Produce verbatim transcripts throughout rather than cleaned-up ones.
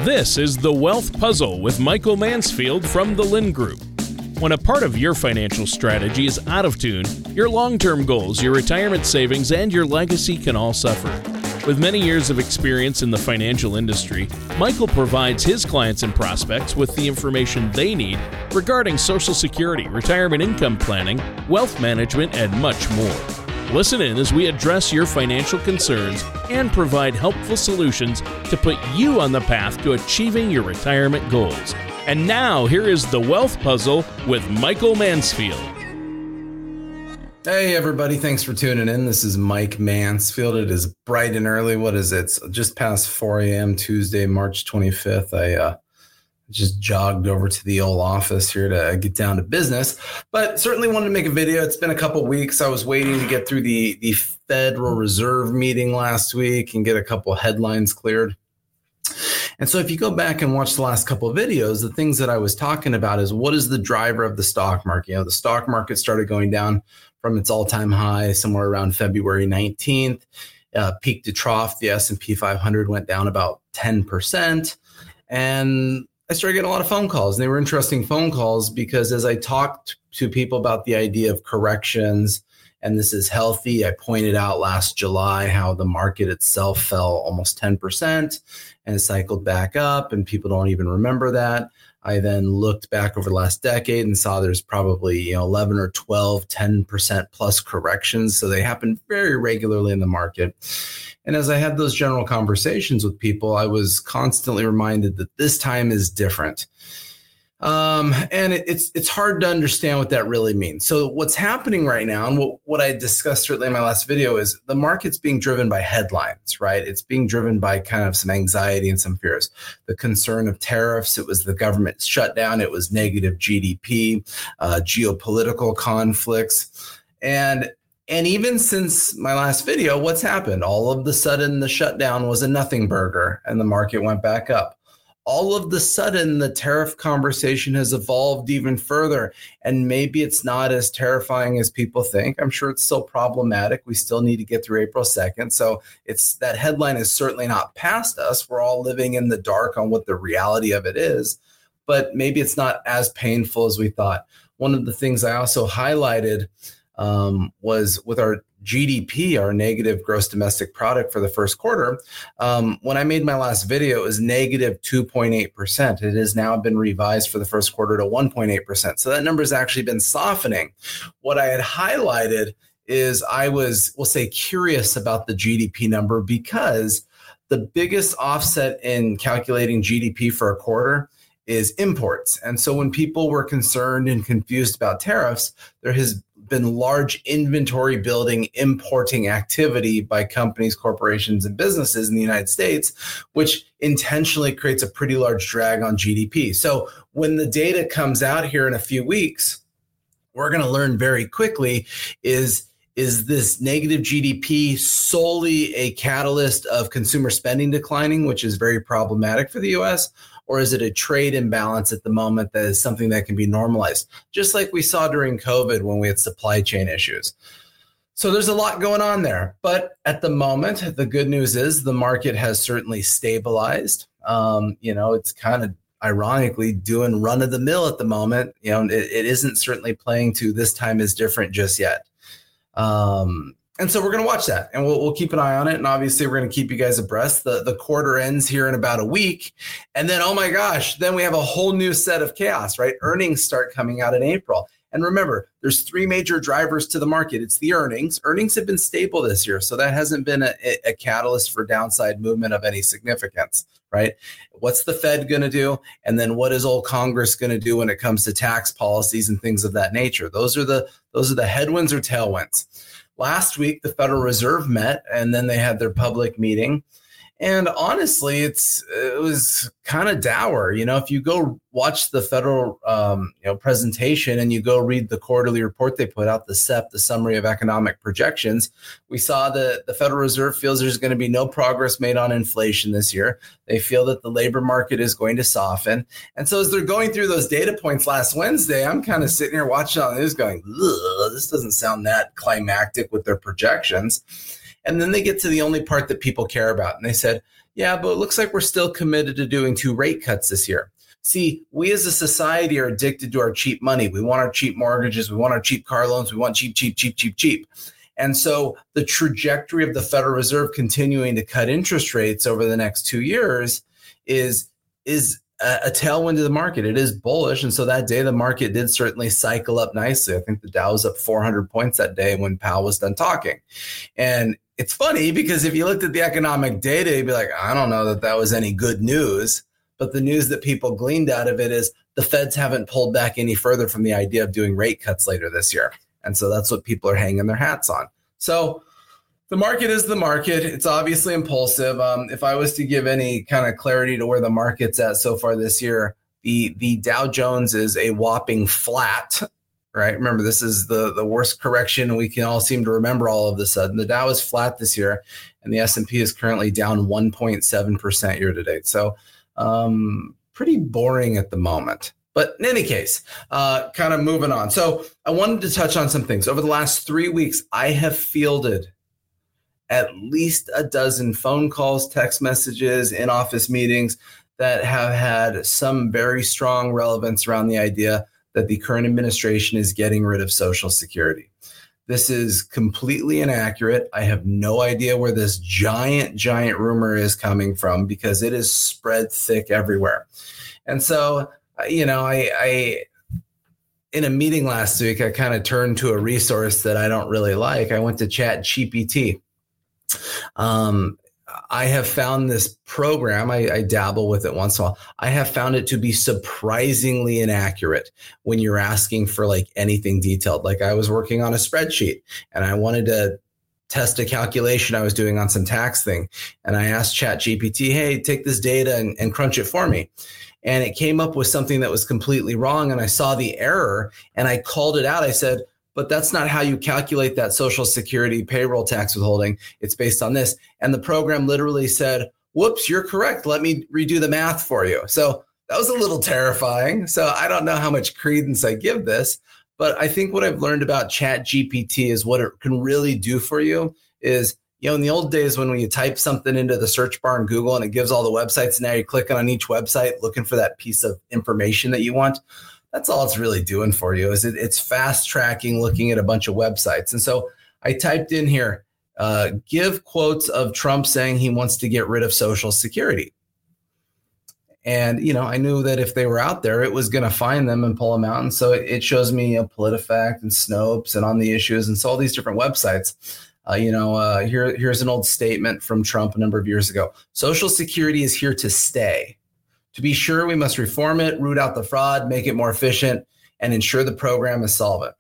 This is The Wealth Puzzle with Michael Mansfield from the Lind Group. When a part of your financial strategy is out of tune, your long-term goals, your retirement savings, and your legacy can all suffer. With many years of experience in the financial industry, Michael provides his clients and prospects with the information they need regarding Social Security, retirement income planning, wealth management, and much more. Listen in as we address your financial concerns and provide helpful solutions to put you on the path to achieving your retirement goals. And now, here is The Wealth Puzzle with Michael Mansfield. Hey, everybody. Thanks for tuning in. This is Mike Mansfield. It is bright and early. What is it? It's just past four a.m. Tuesday, March twenty-fifth. I uh, just jogged over to the old office here to get down to business, but certainly wanted to make a video. It's been a couple weeks. I was waiting to get through the, the Federal Reserve meeting last week and get a couple headlines cleared. And so if you go back and watch the last couple of videos, the things that I was talking about is what is the driver of the stock market? You know, the stock market started going down from its all-time high somewhere around February nineteenth, uh, peak to trough. The S and P five hundred went down about ten percent. And I started getting a lot of phone calls. And they were interesting phone calls because as I talked to people about the idea of corrections, and this is healthy, I pointed out last July how the market itself fell almost ten percent and cycled back up, and people don't even remember that. I then looked back over the last decade and saw there's probably, you know, eleven or twelve, ten percent plus corrections. So they happen very regularly in the market. And as I had those general conversations with people, I was constantly reminded that this time is different. Um, and it, it's it's hard to understand what that really means. So what's happening right now, and what, what I discussed certainly in my last video, is the market's being driven by headlines, right? It's being driven by kind of some anxiety and some fears. The concern of tariffs, it was the government shutdown, it was negative G D P, uh, geopolitical conflicts. And And even since my last video, what's happened? All of the sudden, the shutdown was a nothing burger and the market went back up. All of the sudden, the tariff conversation has evolved even further. And maybe it's not as terrifying as people think. I'm sure it's still problematic. We still need to get through April second. So it's that headline is certainly not past us. We're all living in the dark on what the reality of it is. But maybe it's not as painful as we thought. One of the things I also highlighted Um, was with our G D P, our negative gross domestic product for the first quarter. Um, when I made my last video, it was negative two point eight percent. It has now been revised for the first quarter to one point eight percent. So that number has actually been softening. What I had highlighted is I was, we'll say, curious about the G D P number because the biggest offset in calculating G D P for a quarter is imports. And so when people were concerned and confused about tariffs, there has been large inventory building, importing activity by companies, corporations, and businesses in the United States, which intentionally creates a pretty large drag on G D P. So when the data comes out here in a few weeks, we're going to learn very quickly is Is this negative G D P solely a catalyst of consumer spending declining, which is very problematic for the U S, or is it a trade imbalance at the moment that is something that can be normalized, just like we saw during COVID when we had supply chain issues? So there's a lot going on there. But at the moment, the good news is the market has certainly stabilized. Um, you know, it's kind of ironically doing run of the mill at the moment. You know, it, it isn't certainly playing to this time is different just yet. Um, and so we're going to watch that and we'll, we'll keep an eye on it. And obviously we're going to keep you guys abreast. The, the quarter ends here in about a week. And then, oh my gosh, then we have a whole new set of chaos, right? Earnings start coming out in April. And remember, there's three major drivers to the market. It's the earnings. Earnings have been stable this year. So that hasn't been a, a catalyst for downside movement of any significance, right? What's the Fed going to do? And then what is old Congress going to do when it comes to tax policies and things of that nature? Those are the those are the headwinds or tailwinds. Last week, the Federal Reserve met and then they had their public meeting. And honestly, it's it was kind of dour. You know, if you go watch the federal um, you know presentation and you go read the quarterly report they put out, the S E P, the Summary of Economic Projections, we saw that the Federal Reserve feels there's going to be no progress made on inflation this year. They feel that the labor market is going to soften. And so as they're going through those data points last Wednesday, I'm kind of sitting here watching on the news going, this doesn't sound that climactic with their projections. And then they get to the only part that people care about. And they said, yeah, but it looks like we're still committed to doing two rate cuts this year. See, we as a society are addicted to our cheap money. We want our cheap mortgages. We want our cheap car loans. We want cheap, cheap, cheap, cheap, cheap. And so the trajectory of the Federal Reserve continuing to cut interest rates over the next two years is, is a, a tailwind to the market. It is bullish. And so that day, the market did certainly cycle up nicely. I think the Dow was up four hundred points that day when Powell was done talking. And it's funny because if you looked at the economic data, you'd be like, I don't know that that was any good news. But the news that people gleaned out of it is the Feds haven't pulled back any further from the idea of doing rate cuts later this year. And so that's what people are hanging their hats on. So the market is the market. It's obviously impulsive. Um, if I was to give any kind of clarity to where the market's at so far this year, the, the Dow Jones is a whopping flat, right? Remember, this is the, the worst correction we can all seem to remember all of a sudden. The Dow is flat this year, and the S and P is currently down one point seven percent year to date. So um, pretty boring at the moment. But in any case, uh, kind of moving on. So I wanted to touch on some things. Over the last three weeks, I have fielded at least a dozen phone calls, text messages, in-office meetings that have had some very strong relevance around the idea that the current administration is getting rid of Social Security. This is completely inaccurate. I have no idea where this giant, giant rumor is coming from because it is spread thick everywhere. And so, you know, I, I in a meeting last week, I kind of turned to a resource that I don't really like. I went to Chat G P T. Um, I have found this program, I, I dabble with it once in a while. I have found it to be surprisingly inaccurate when you're asking for like anything detailed. Like I was working on a spreadsheet and I wanted to test a calculation I was doing on some tax thing. And I asked Chat G P T, hey, take this data and, and crunch it for me. And it came up with something that was completely wrong. And I saw the error and I called it out. I said, but that's not how you calculate that Social Security payroll tax withholding. It's based on this. And the program literally said, whoops, you're correct. Let me redo the math for you. So that was a little terrifying. So I don't know how much credence I give this, but I think what I've learned about Chat G P T is what it can really do for you is, you know, in the old days when you type something into the search bar in Google and it gives all the websites, and now you're clicking on each website looking for that piece of information that you want. That's all it's really doing for you is it, it's fast tracking, looking at a bunch of websites. And so I typed in here, uh, give quotes of Trump saying he wants to get rid of Social Security. And, you know, I knew that if they were out there, it was going to find them and pull them out. And so it, it shows me a PolitiFact and Snopes and On the Issues and so all these different websites. Uh, you know, uh, here, here's an old statement from Trump a number of years ago. Social Security is here to stay. To be sure, we must reform it, root out the fraud, make it more efficient, and ensure the program is solvent.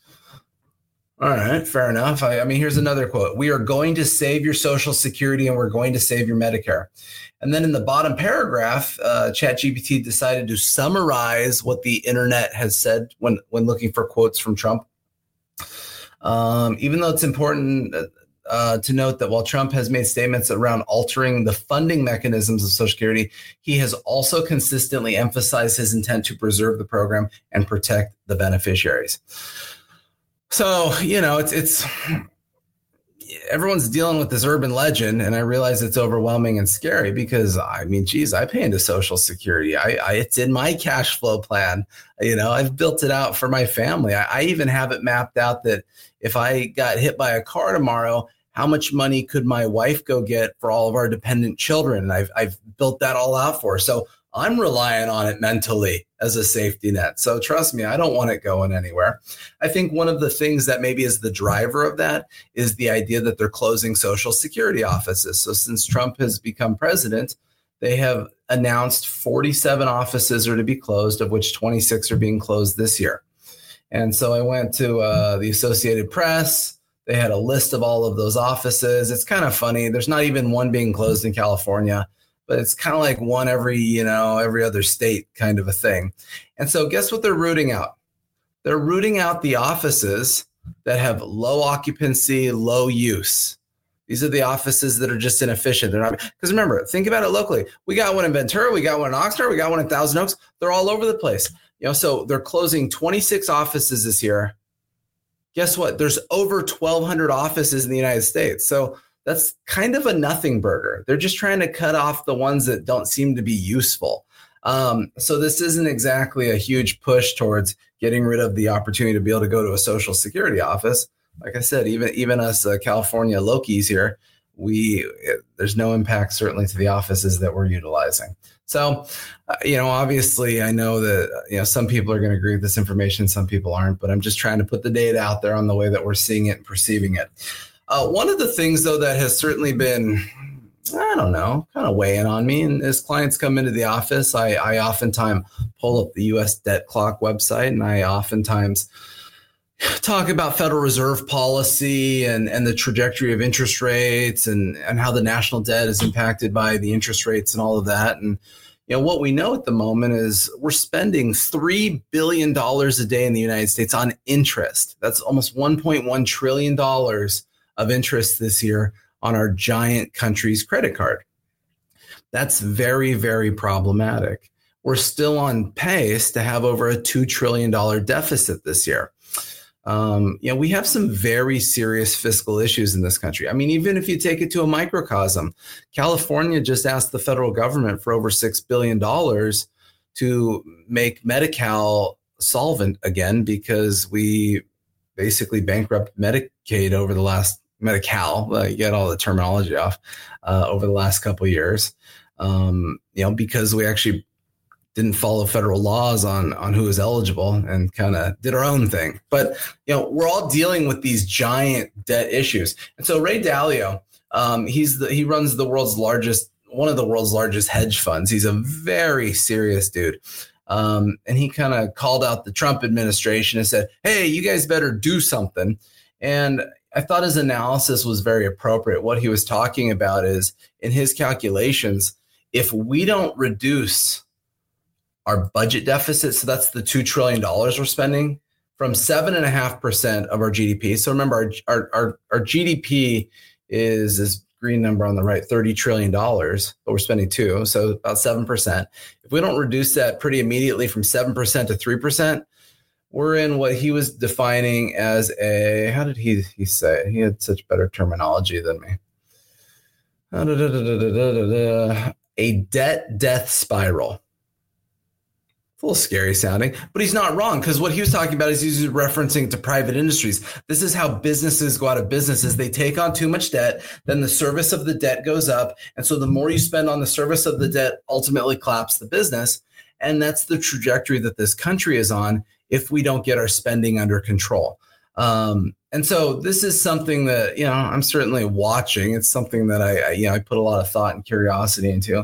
All right, fair enough. I, I mean, here's another quote. We are going to save your Social Security and we're going to save your Medicare. And then in the bottom paragraph, uh, Chat G P T decided to summarize what the internet has said when, when looking for quotes from Trump. Um, even though it's important uh, to note that while Trump has made statements around altering the funding mechanisms of Social Security, he has also consistently emphasized his intent to preserve the program and protect the beneficiaries. So, you know, it's it's everyone's dealing with this urban legend, and I realize it's overwhelming and scary because, I mean, geez, I pay into Social Security. I, I it's in my cash flow plan. You know, I've built it out for my family. I, I even have it mapped out that if I got hit by a car tomorrow, how much money could my wife go get for all of our dependent children? And I've I've built that all out for her. So I'm relying on it mentally as a safety net. So trust me, I don't want it going anywhere. I think one of the things that maybe is the driver of that is the idea that they're closing Social Security offices. So since Trump has become president, they have announced forty-seven offices are to be closed, of which twenty-six are being closed this year. And so I went to uh, the Associated Press. They had a list of all of those offices. It's kind of funny. There's not even one being closed in California, but it's kind of like one every, you know, every other state kind of a thing. And so guess what they're rooting out? They're rooting out the offices that have low occupancy, low use. These are the offices that are just inefficient. They're not, because remember, think about it locally. We got one in Ventura, we got one in Oxnard, we got one in Thousand Oaks. They're all over the place. You know, so they're closing twenty-six offices this year. Guess what? There's over twelve hundred offices in the United States. So that's kind of a nothing burger. They're just trying to cut off the ones that don't seem to be useful. Um, so this isn't exactly a huge push towards getting rid of the opportunity to be able to go to a Social Security office. Like I said, even even us uh, California Lokies here, we it, there's no impact certainly to the offices that we're utilizing. So, uh, you know, obviously, I know that, you know, some people are going to agree with this information, some people aren't, but I'm just trying to put the data out there on the way that we're seeing it and perceiving it. Uh, one of the things, though, that has certainly been, I don't know, kind of weighing on me, and as clients come into the office, I, I oftentimes pull up the U S Debt Clock website, and I oftentimes talk about Federal Reserve policy and, and the trajectory of interest rates and, and how the national debt is impacted by the interest rates and all of that. And, you know, what we know at the moment is we're spending three billion dollars a day in the United States on interest. That's almost one point one trillion dollars of interest this year on our giant country's credit card. That's very, very problematic. We're still on pace to have over a two trillion dollars deficit this year. Um, you know, we have some very serious fiscal issues in this country. I mean, even if you take it to a microcosm, California just asked the federal government for over six billion dollars to make Medi-Cal solvent again, because we basically bankrupted Medicaid over the last, Medi-Cal, uh, you get all the terminology off, uh, over the last couple of years, um, you know, because we actually didn't follow federal laws on, on who is eligible and kind of did our own thing. But, you know, we're all dealing with these giant debt issues. And so Ray Dalio, um, he's the, he runs the world's largest, one of the world's largest hedge funds. He's a very serious dude. Um, and he kind of called out the Trump administration and said, hey, you guys better do something. And I thought his analysis was very appropriate. What he was talking about is, in his calculations, if we don't reduce our budget deficit, so that's the two trillion dollars we're spending, from seven point five percent of our G D P. So remember, our, our, our, our G D P is this green number on the right, thirty trillion dollars, but we're spending two, so about seven percent. If we don't reduce that pretty immediately from seven percent to three percent, we're in what he was defining as a, how did he, he say it? He had such better terminology than me. Da, da, da, da, da, da, da, a debt death spiral. It's a little scary sounding, but he's not wrong, because what he was talking about is he's referencing to private industries. This is how businesses go out of business, is they take on too much debt, then the service of the debt goes up. And so the more you spend on the service of the debt ultimately collapse the business. And that's the trajectory that this country is on if we don't get our spending under control. Um, and so this is something that, you know, I'm certainly watching. It's something that I, I you know, I put a lot of thought and curiosity into.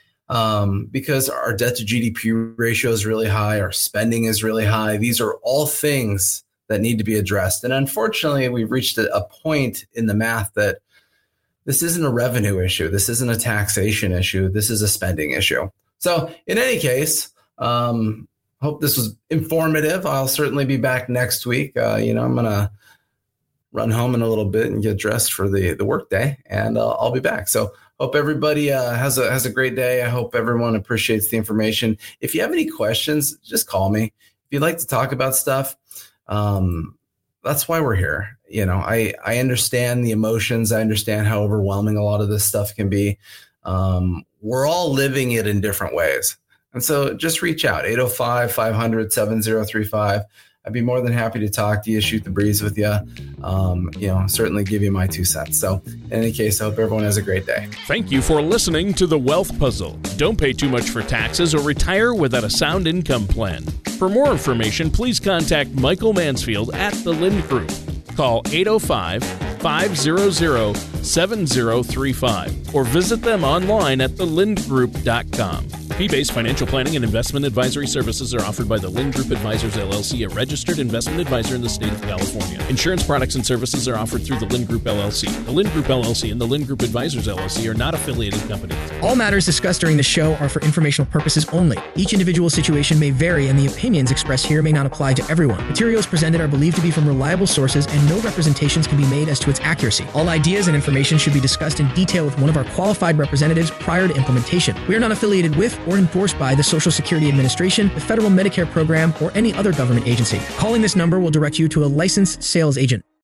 Um, because our debt to G D P ratio is really high, our spending is really high. These are all things that need to be addressed. And unfortunately, we've reached a, a point in the math that this isn't a revenue issue. This isn't a taxation issue. This is a spending issue. So in any case, um, hope this was informative. I'll certainly be back next week. Uh, you know, I'm going to run home in a little bit and get dressed for the, the work day, and uh, I'll be back. So hope everybody uh, has a has a great day. I hope everyone appreciates the information. If you have any questions, just call me. If you'd like to talk about stuff, um, that's why we're here. You know, I, I understand the emotions. I understand how overwhelming a lot of this stuff can be. Um, we're all living it in different ways. And so just reach out, eight oh five, five hundred, seven oh three five. I'd be more than happy to talk to you, shoot the breeze with you, um, you know, certainly give you my two cents. So in any case, I hope everyone has a great day. Thank you for listening to The Wealth Puzzle. Don't pay too much for taxes or retire without a sound income plan. For more information, please contact Michael Mansfield at The Lind Group. Call eight oh five, five hundred, seven oh three five or visit them online at the lind group dot com. Fee-based financial planning and investment advisory services are offered by the Lind Group Advisors, L L C, a registered investment advisor in the state of California. Insurance products and services are offered through the Lind Group, L L C. The Lind Group, L L C and the Lind Group Advisors, L L C are not affiliated companies. All matters discussed during the show are for informational purposes only. Each individual situation may vary, and the opinions expressed here may not apply to everyone. Materials presented are believed to be from reliable sources, and no representations can be made as to its accuracy. All ideas and information should be discussed in detail with one of our qualified representatives prior to implementation. We are not affiliated with or endorsed by the Social Security Administration, the Federal Medicare Program, or any other government agency. Calling this number will direct you to a licensed sales agent.